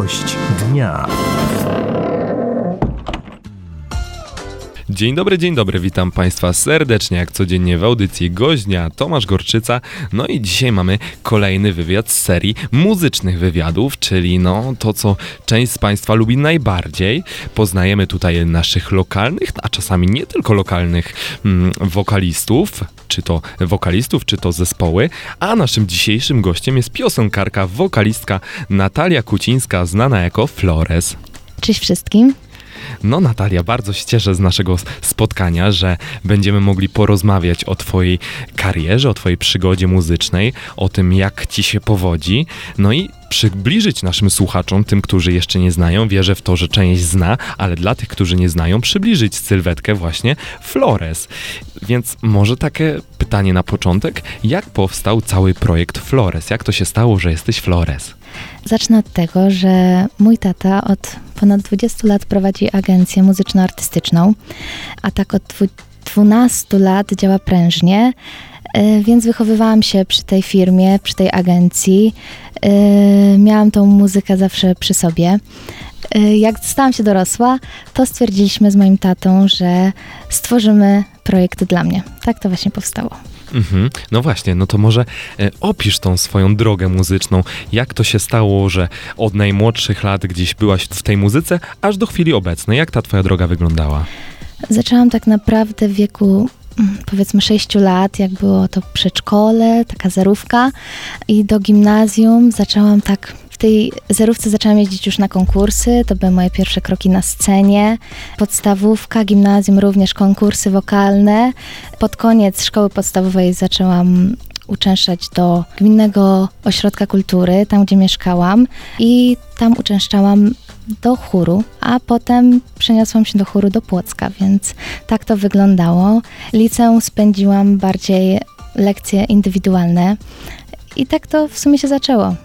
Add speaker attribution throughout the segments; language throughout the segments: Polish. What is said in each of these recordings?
Speaker 1: Gość dnia.
Speaker 2: Dzień dobry, witam Państwa serdecznie, jak codziennie w audycji Gość Dnia, Tomasz Gorczyca. No i dzisiaj mamy kolejny wywiad z serii muzycznych wywiadów, czyli to, co część z Państwa lubi najbardziej. Poznajemy tutaj naszych lokalnych, a czasami nie tylko lokalnych wokalistów, czy to zespoły, a naszym dzisiejszym gościem jest piosenkarka, wokalistka Natalia Kucińska, znana jako Flores.
Speaker 3: Cześć wszystkim.
Speaker 2: No Natalia, bardzo się cieszę z naszego spotkania, że będziemy mogli porozmawiać o Twojej karierze, o Twojej przygodzie muzycznej, o tym, jak Ci się powodzi, no i przybliżyć naszym słuchaczom, tym, którzy jeszcze nie znają, wierzę w to, że część zna, ale dla tych, którzy nie znają, przybliżyć sylwetkę właśnie Flores. Więc może takie pytanie na początek, jak powstał cały projekt Flores? Jak to się stało, że jesteś Flores?
Speaker 3: Zacznę od tego, że mój tata od ponad 20 lat prowadzi agencję muzyczno-artystyczną, a tak od 12 lat działa prężnie, więc wychowywałam się przy tej firmie, przy tej agencji. Miałam tą muzykę zawsze przy sobie. Jak stałam się dorosła, to stwierdziliśmy z moim tatą, że stworzymy projekt dla mnie. Tak to właśnie powstało.
Speaker 2: No właśnie, no to może opisz tą swoją drogę muzyczną. Jak to się stało, że od najmłodszych lat gdzieś byłaś w tej muzyce, aż do chwili obecnej? Jak ta twoja droga wyglądała?
Speaker 3: Zaczęłam tak naprawdę w wieku powiedzmy 6 lat, jak było to przedszkole, taka zerówka, i do gimnazjum zaczęłam w tej zerówce zaczęłam jeździć już na konkursy, to były moje pierwsze kroki na scenie. Podstawówka, gimnazjum również konkursy wokalne. Pod koniec szkoły podstawowej zaczęłam uczęszczać do Gminnego Ośrodka Kultury, tam gdzie mieszkałam, i tam uczęszczałam do chóru, a potem przeniosłam się do chóru do Płocka, więc tak to wyglądało. Liceum spędziłam bardziej lekcje indywidualne i tak to w sumie się zaczęło.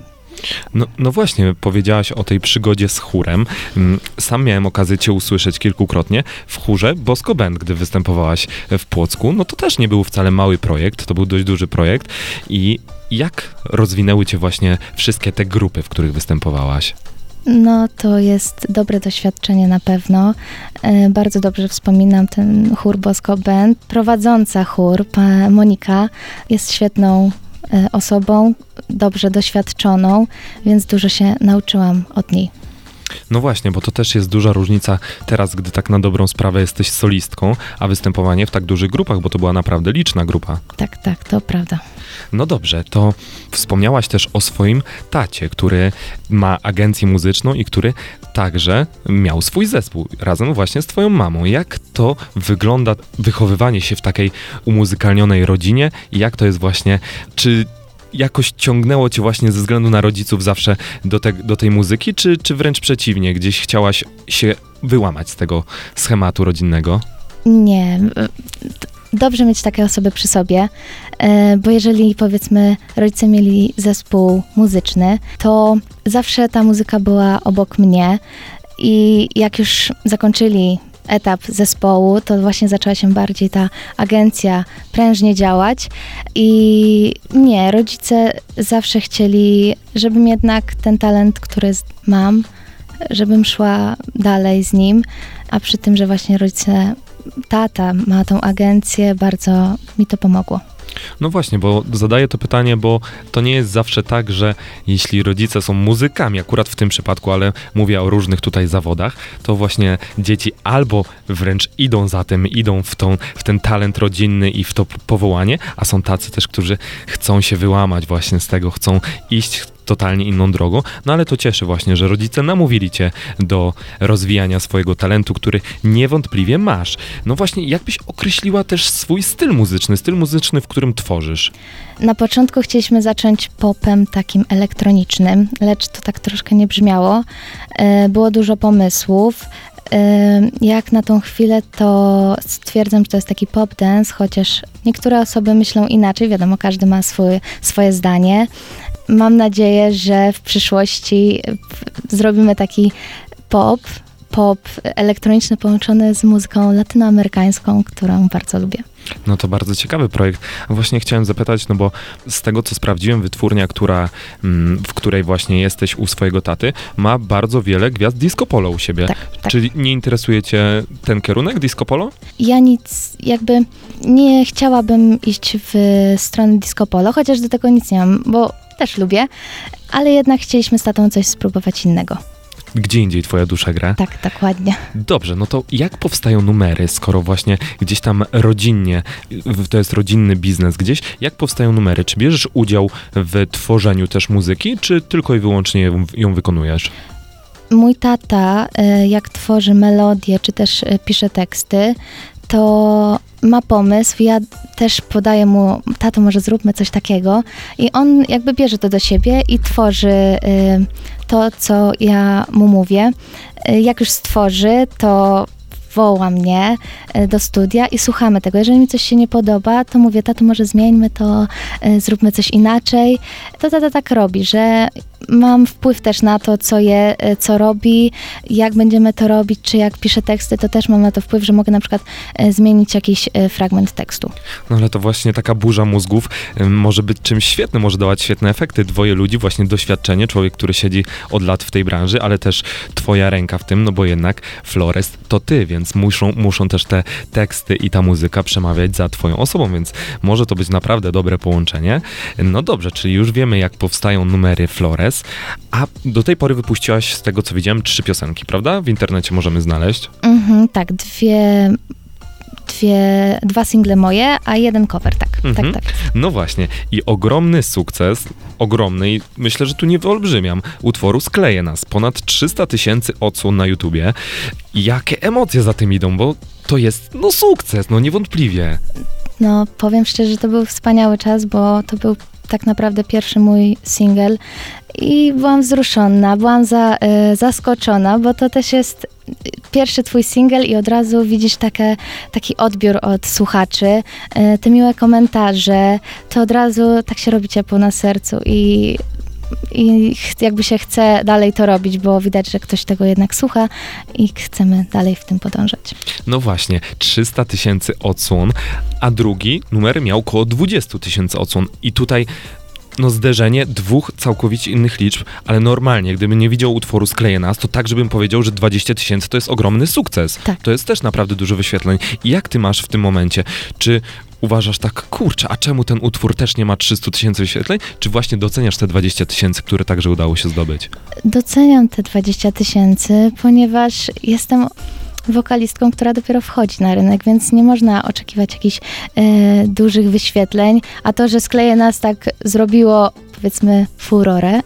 Speaker 2: No właśnie, powiedziałaś o tej przygodzie z chórem. Sam miałem okazję Cię usłyszeć kilkukrotnie w chórze Bosko Band, gdy występowałaś w Płocku. No to też nie był wcale mały projekt, to był dość duży projekt. I jak rozwinęły Cię właśnie wszystkie te grupy, w których występowałaś?
Speaker 3: No to jest dobre doświadczenie na pewno. Bardzo dobrze wspominam ten chór Bosko Band. Prowadząca chór, Monika, jest świetną osobą, dobrze doświadczoną, więc dużo się nauczyłam od niej.
Speaker 2: No właśnie, bo to też jest duża różnica teraz, gdy tak na dobrą sprawę jesteś solistką, a występowanie w tak dużych grupach, bo to była naprawdę liczna grupa.
Speaker 3: Tak, to prawda.
Speaker 2: No dobrze, to wspomniałaś też o swoim tacie, który ma agencję muzyczną i który także miał swój zespół razem właśnie z twoją mamą. Jak to wygląda wychowywanie się w takiej umuzykalnionej rodzinie i jak to jest właśnie, czy jakoś ciągnęło cię właśnie ze względu na rodziców zawsze do tej muzyki, czy wręcz przeciwnie, gdzieś chciałaś się wyłamać z tego schematu rodzinnego?
Speaker 3: Nie, dobrze mieć takie osoby przy sobie, bo jeżeli powiedzmy rodzice mieli zespół muzyczny, to zawsze ta muzyka była obok mnie i jak już zakończyli etap zespołu, to właśnie zaczęła się bardziej ta agencja prężnie działać i nie, rodzice zawsze chcieli, żebym jednak ten talent, który mam, żebym szła dalej z nim, a przy tym, że właśnie tata ma tą agencję, bardzo mi to pomogło.
Speaker 2: No właśnie, bo zadaję to pytanie, bo to nie jest zawsze tak, że jeśli rodzice są muzykami, akurat w tym przypadku, ale mówię o różnych tutaj zawodach, to właśnie dzieci albo wręcz idą za tym, idą w ten talent rodzinny i w to powołanie, a są tacy też, którzy chcą się wyłamać właśnie z tego, chcą iść totalnie inną drogą, no ale to cieszy właśnie, że rodzice namówili cię do rozwijania swojego talentu, który niewątpliwie masz. No właśnie, jak byś określiła też swój styl muzyczny, w którym tworzysz?
Speaker 3: Na początku chcieliśmy zacząć popem takim elektronicznym, lecz to tak troszkę nie brzmiało. Było dużo pomysłów. Jak na tą chwilę, to stwierdzam, że to jest taki pop dance, chociaż niektóre osoby myślą inaczej, wiadomo, każdy ma swoje zdanie. Mam nadzieję, że w przyszłości zrobimy taki pop pop elektroniczny połączony z muzyką latynoamerykańską, którą bardzo lubię.
Speaker 2: No to bardzo ciekawy projekt. Właśnie chciałem zapytać, no bo z tego, co sprawdziłem, wytwórnia, w której właśnie jesteś u swojego taty, ma bardzo wiele gwiazd disco polo u siebie.
Speaker 3: Tak.
Speaker 2: Czyli nie interesuje cię ten kierunek disco polo?
Speaker 3: Ja jakby nie chciałabym iść w stronę disco polo, chociaż do tego nic nie mam, bo też lubię, ale jednak chcieliśmy z tatą coś spróbować innego.
Speaker 2: Gdzie indziej twoja dusza gra?
Speaker 3: Tak, dokładnie.
Speaker 2: Dobrze, no to jak powstają numery, skoro właśnie gdzieś tam rodzinnie, to jest rodzinny biznes gdzieś, jak powstają numery? Czy bierzesz udział w tworzeniu też muzyki, czy tylko i wyłącznie ją wykonujesz?
Speaker 3: Mój tata, jak tworzy melodie, czy też pisze teksty, to ma pomysł, ja też podaję mu, tato, może zróbmy coś takiego i on jakby bierze to do siebie i tworzy to, co ja mu mówię. Jak już stworzy, to woła mnie do studia i słuchamy tego. Jeżeli mi coś się nie podoba, to mówię, tato, może zmieńmy to, zróbmy coś inaczej. To tata tak robi, że mam wpływ też na to, co robi, jak będziemy to robić, czy jak piszę teksty, to też mam na to wpływ, że mogę na przykład zmienić jakiś fragment tekstu.
Speaker 2: No ale to właśnie taka burza mózgów może być czymś świetnym, może dawać świetne efekty. Dwoje ludzi, właśnie doświadczenie, człowiek, który siedzi od lat w tej branży, ale też twoja ręka w tym, no bo jednak Flores to ty, więc muszą też te teksty i ta muzyka przemawiać za twoją osobą, więc może to być naprawdę dobre połączenie. No dobrze, czyli już wiemy, jak powstają numery Flores, a do tej pory wypuściłaś, z tego co widziałem, 3 piosenki, prawda? W internecie możemy znaleźć.
Speaker 3: Tak, dwa single moje, a jeden cover, tak.
Speaker 2: No właśnie. I ogromny sukces, ogromny, i myślę, że tu nie wyolbrzymiam, utworu Skleje Nas. Ponad 300 000 odsłon na YouTubie. Jakie emocje za tym idą, bo to jest, sukces, niewątpliwie.
Speaker 3: No, powiem szczerze, że to był wspaniały czas, bo to był tak naprawdę pierwszy mój single i byłam wzruszona, byłam zaskoczona, bo to też jest pierwszy twój single i od razu widzisz taki odbiór od słuchaczy, te miłe komentarze, to od razu tak się robi ciepło na sercu i jakby się chce dalej to robić, bo widać, że ktoś tego jednak słucha i chcemy dalej w tym podążać.
Speaker 2: No właśnie, 300 000 odsłon, a drugi numer miał około 20 000 odsłon i tutaj zderzenie dwóch całkowicie innych liczb, ale normalnie, gdybym nie widział utworu Skleje Nas, to tak, żebym powiedział, że 20 000 to jest ogromny sukces.
Speaker 3: Tak.
Speaker 2: To jest też naprawdę dużo wyświetleń. I jak ty masz w tym momencie? Czy uważasz tak, kurczę, a czemu ten utwór też nie ma 300 000 wyświetleń? Czy właśnie doceniasz te 20 000, które także udało się zdobyć?
Speaker 3: Doceniam te 20 000, ponieważ jestem wokalistką, która dopiero wchodzi na rynek, więc nie można oczekiwać jakichś dużych wyświetleń, a to, że Skleje Nas tak zrobiło, powiedzmy, furorę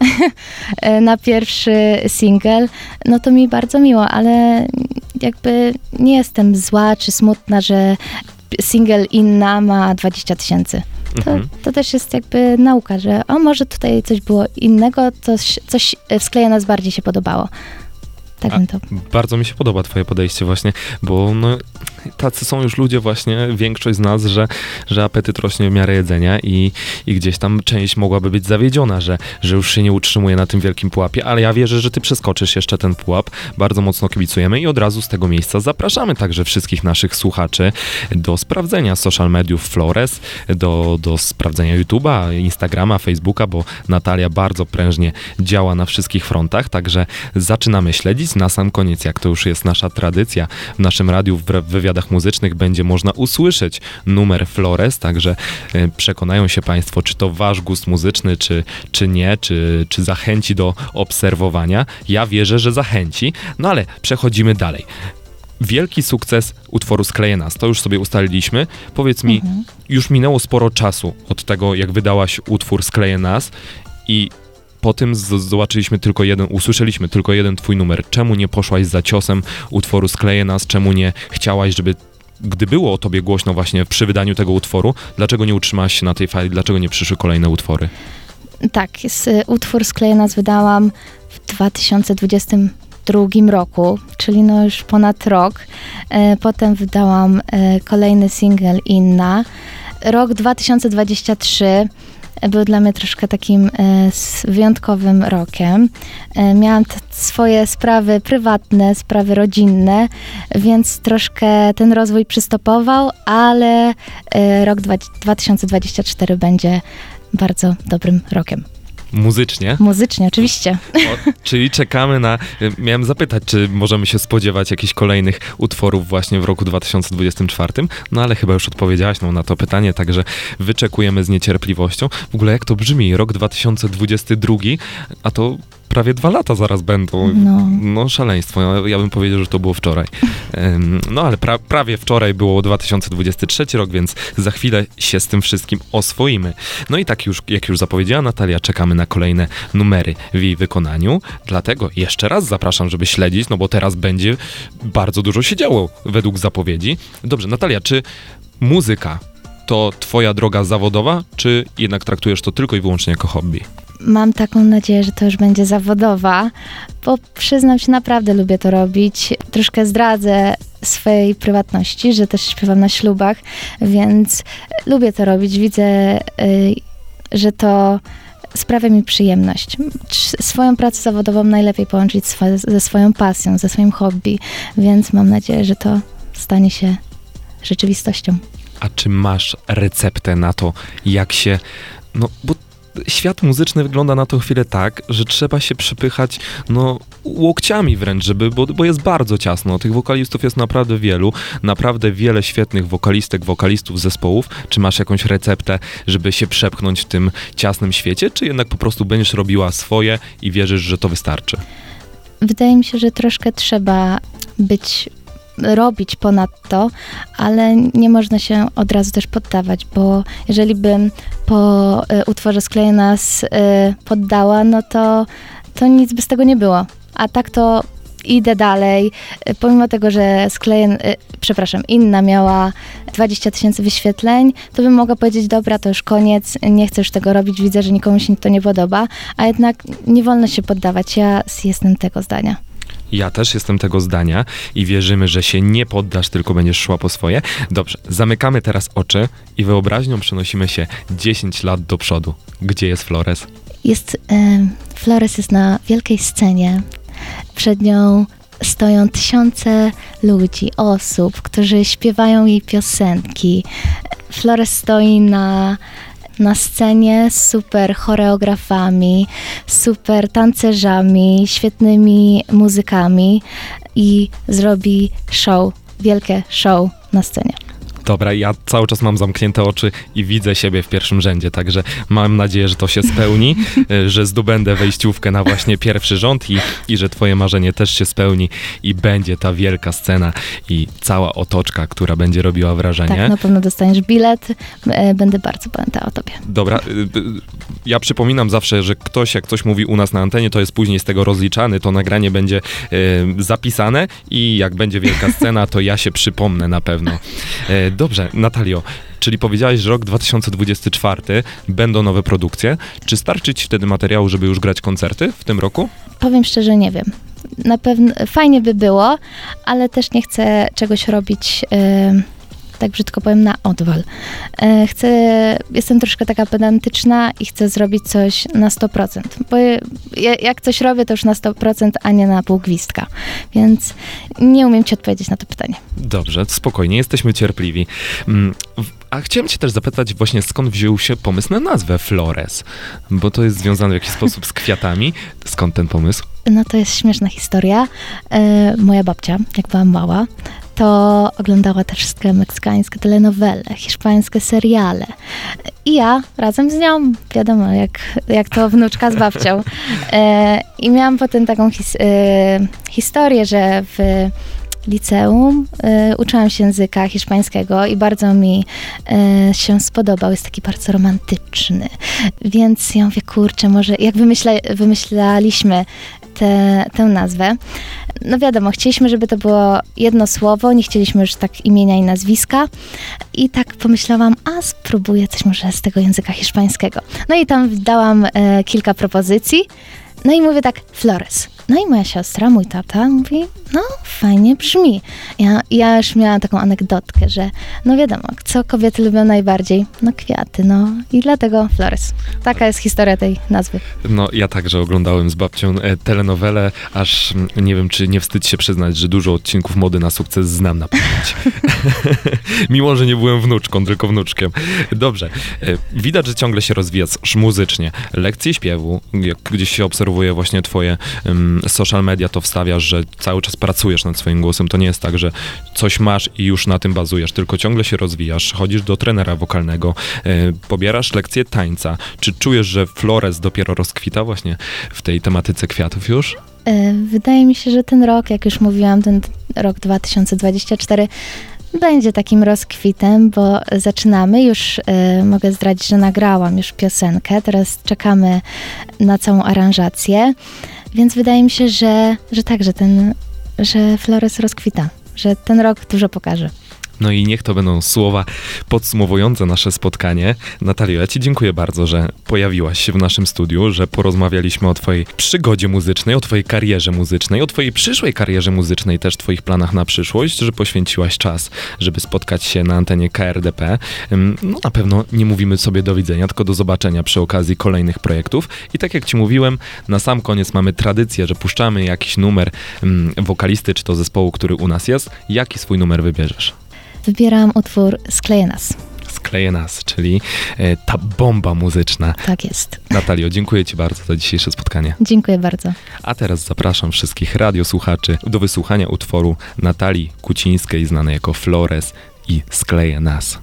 Speaker 3: na pierwszy single, no to mi bardzo miło, ale jakby nie jestem zła czy smutna, że single Inna ma 20 000. To też jest jakby nauka, że może tutaj coś było innego, coś w Skleje Nas bardziej się podobało. Tak bym to.
Speaker 2: Bardzo mi się podoba twoje podejście właśnie, bo tacy są już ludzie właśnie, większość z nas, że apetyt rośnie w miarę jedzenia i gdzieś tam część mogłaby być zawiedziona, że już się nie utrzymuje na tym wielkim pułapie, ale ja wierzę, że ty przeskoczysz jeszcze ten pułap. Bardzo mocno kibicujemy i od razu z tego miejsca zapraszamy także wszystkich naszych słuchaczy do sprawdzenia social mediów Flores, do sprawdzenia YouTube'a, Instagrama, Facebooka, bo Natalia bardzo prężnie działa na wszystkich frontach, także zaczynamy śledzić. Na sam koniec, jak to już jest nasza tradycja, w naszym radiu w wywiadach muzycznych będzie można usłyszeć numer Flores, także przekonają się państwo, czy to wasz gust muzyczny, czy nie, czy zachęci do obserwowania. Ja wierzę, że zachęci, ale przechodzimy dalej. Wielki sukces utworu Skleje Nas, to już sobie ustaliliśmy. Powiedz mi, już minęło sporo czasu od tego, jak wydałaś utwór Skleje Nas i po tym usłyszeliśmy tylko jeden twój numer. Czemu nie poszłaś za ciosem utworu Skleje Nas? Czemu nie chciałaś, gdy było o tobie głośno właśnie przy wydaniu tego utworu, dlaczego nie utrzymałaś się na tej fali? Dlaczego nie przyszły kolejne utwory?
Speaker 3: Tak, utwór Skleje Nas wydałam w 2022 roku, czyli już ponad rok. Potem wydałam kolejny single Inna. Rok 2023 był dla mnie troszkę takim wyjątkowym rokiem. Miałam swoje sprawy prywatne, sprawy rodzinne, więc troszkę ten rozwój przystopował, ale rok 2024 będzie bardzo dobrym rokiem.
Speaker 2: Muzycznie?
Speaker 3: Muzycznie, oczywiście.
Speaker 2: Czyli czekamy na... Miałem zapytać, czy możemy się spodziewać jakichś kolejnych utworów właśnie w roku 2024, no ale chyba już odpowiedziałaś na to pytanie, także wyczekujemy z niecierpliwością. W ogóle jak to brzmi? Rok 2022, a to prawie 2 lata zaraz będą. No szaleństwo. Ja bym powiedział, że to było wczoraj. No ale prawie wczoraj było 2023 rok, więc za chwilę się z tym wszystkim oswoimy. No i tak już, jak już zapowiedziała Natalia, czekamy na kolejne numery w jej wykonaniu. Dlatego jeszcze raz zapraszam, żeby śledzić, no bo teraz będzie bardzo dużo się działo według zapowiedzi. Dobrze, Natalia, czy muzyka to twoja droga zawodowa, czy jednak traktujesz to tylko i wyłącznie jako hobby?
Speaker 3: Mam taką nadzieję, że to już będzie zawodowa, bo przyznam się, naprawdę lubię to robić. Troszkę zdradzę swojej prywatności, że też śpiewam na ślubach, więc lubię to robić. Widzę, że to sprawia mi przyjemność. Swoją pracę zawodową najlepiej połączyć ze swoją pasją, ze swoim hobby, więc mam nadzieję, że to stanie się rzeczywistością.
Speaker 2: A czy masz receptę na to, jak się... No, bo świat muzyczny wygląda na tą chwilę tak, że trzeba się przypychać, łokciami wręcz, bo jest bardzo ciasno. Tych wokalistów jest naprawdę wielu, naprawdę wiele świetnych wokalistek, wokalistów, zespołów. Czy masz jakąś receptę, żeby się przepchnąć w tym ciasnym świecie, czy jednak po prostu będziesz robiła swoje i wierzysz, że to wystarczy?
Speaker 3: Wydaje mi się, że troszkę trzeba robić ponadto, ale nie można się od razu też poddawać, bo jeżeli bym po utworze Skleję Nas poddała, no to nic by z tego nie było. A tak to idę dalej, pomimo tego, że Inna miała 20 000 wyświetleń, to bym mogła powiedzieć, dobra, to już koniec, nie chcę już tego robić, widzę, że nikomu się to nie podoba, a jednak nie wolno się poddawać, ja jestem tego zdania.
Speaker 2: Ja też jestem tego zdania i wierzymy, że się nie poddasz, tylko będziesz szła po swoje. Dobrze, zamykamy teraz oczy i wyobraźnią przenosimy się 10 lat do przodu. Gdzie jest Flores?
Speaker 3: Flores jest na wielkiej scenie. Przed nią stoją tysiące ludzi, osób, którzy śpiewają jej piosenki. Flores stoi na scenie z super choreografami, super tancerzami, świetnymi muzykami i zrobi show, wielkie show na scenie.
Speaker 2: Dobra, ja cały czas mam zamknięte oczy i widzę siebie w pierwszym rzędzie, także mam nadzieję, że to się spełni, że zdobędę wejściówkę na właśnie pierwszy rząd i że twoje marzenie też się spełni i będzie ta wielka scena i cała otoczka, która będzie robiła wrażenie.
Speaker 3: Tak, na pewno dostaniesz bilet, będę bardzo pamiętała o tobie.
Speaker 2: Dobra, ja przypominam zawsze, że jak ktoś mówi u nas na antenie, to jest później z tego rozliczany, to nagranie będzie zapisane i jak będzie wielka scena, to ja się przypomnę na pewno. Dobrze, Natalio, czyli powiedziałaś, że rok 2024 będą nowe produkcje. Czy starczy ci wtedy materiału, żeby już grać koncerty w tym roku? Powiem
Speaker 3: szczerze, nie wiem. Na pewno fajnie by było, ale też nie chcę czegoś robić, tak brzydko powiem, na odwal. Jestem troszkę taka pedantyczna i chcę zrobić coś na 100%, bo jak coś robię, to już na 100%, a nie na pół gwizdka. Więc nie umiem ci odpowiedzieć na to pytanie.
Speaker 2: Dobrze, spokojnie, jesteśmy cierpliwi. A chciałem cię też zapytać właśnie, skąd wziął się pomysł na nazwę Flores? Bo to jest związane w jakiś sposób z kwiatami. Skąd ten pomysł?
Speaker 3: No to jest śmieszna historia. Moja babcia, jak była mała, to oglądała też wszystkie meksykańskie telenowele, hiszpańskie seriale. I ja razem z nią, wiadomo, jak to wnuczka z babcią. I miałam potem taką historię, że w liceum uczyłam się języka hiszpańskiego i bardzo mi się spodobał. Jest taki bardzo romantyczny. Więc ja mówię, kurczę, może jak wymyślaliśmy tę nazwę. No wiadomo, chcieliśmy, żeby to było jedno słowo, nie chcieliśmy już tak imienia i nazwiska. I tak pomyślałam, spróbuję coś może z tego języka hiszpańskiego. No i tam dałam kilka propozycji. No i mówię tak, Flores. No i moja siostra, mój tata mówi, no fajnie brzmi. Ja już miałam taką anegdotkę, że no wiadomo, co kobiety lubią najbardziej? No kwiaty, no i dlatego Flores. Taka jest historia tej nazwy.
Speaker 2: No, ja także oglądałem z babcią telenowelę, aż nie wiem, czy nie wstyd się przyznać, że dużo odcinków Mody na sukces znam na pamięć. Mimo, że nie byłem wnuczką, tylko wnuczkiem. Dobrze. Widać, że ciągle się rozwijasz muzycznie. Lekcje śpiewu, jak gdzieś się obserwuje właśnie twoje social media, to wstawiasz, że cały czas pracujesz nad swoim głosem. To nie jest tak, że coś masz i już na tym bazujesz, tylko ciągle się rozwijasz, chodzisz do trenera wokalnego, pobierasz lekcje tańca. Czy czujesz, że Flores dopiero rozkwita właśnie w tej tematyce kwiatów już?
Speaker 3: Wydaje mi się, że ten rok, jak już mówiłam, ten rok 2024 będzie takim rozkwitem, bo zaczynamy. Już mogę zdradzić, że nagrałam już piosenkę. Teraz czekamy na całą aranżację. Więc wydaje mi się, że tak, że Flores rozkwita, że ten rok dużo pokaże.
Speaker 2: No i niech to będą słowa podsumowujące nasze spotkanie. Natalio, ja ci dziękuję bardzo, że pojawiłaś się w naszym studiu, że porozmawialiśmy o twojej przygodzie muzycznej, o twojej karierze muzycznej, o twojej przyszłej karierze muzycznej, też twoich planach na przyszłość, że poświęciłaś czas, żeby spotkać się na antenie KRDP. No na pewno nie mówimy sobie do widzenia, tylko do zobaczenia przy okazji kolejnych projektów. I tak jak ci mówiłem, na sam koniec mamy tradycję, że puszczamy jakiś numer wokalisty, czy to zespołu, który u nas jest. Jaki swój numer wybierzesz?
Speaker 3: Wybieram utwór Skleje nas.
Speaker 2: Skleje nas, czyli ta bomba muzyczna.
Speaker 3: Tak jest.
Speaker 2: Natalio, dziękuję ci bardzo za dzisiejsze spotkanie.
Speaker 3: Dziękuję bardzo.
Speaker 2: A teraz zapraszam wszystkich radiosłuchaczy do wysłuchania utworu Natalii Kucińskiej, znanej jako Flores i Skleje nas.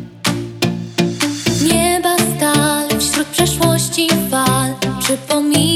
Speaker 1: Nieba stal wśród przeszłości fal, przypomina